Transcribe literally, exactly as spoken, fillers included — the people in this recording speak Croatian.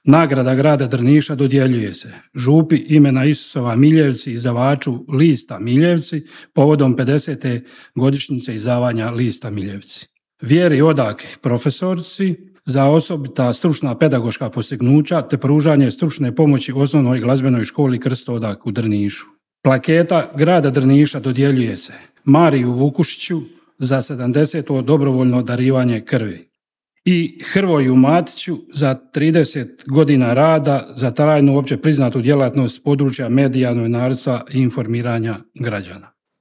Nagrada grada Drniša dodjeljuje se župi imena Isusova Miljevci, izdavaču lista Miljevci, povodom pedesete godišnjice izdavanja lista Miljevci. Vjeri Odaki, profesorici, za osobita stručna pedagoška postignuća te pružanje stručne pomoći osnovnoj glazbenoj školi Krst Odak u Drnišu. Plaketa grada Drniša dodjeljuje se Mariju Vukušiću za sedamdeseto dobrovoljno darivanje krvi i Hrvoju Matiću za trideset godina rada za trajnu opće priznatu djelatnost s područja medija, novinarstva i informiranja građana.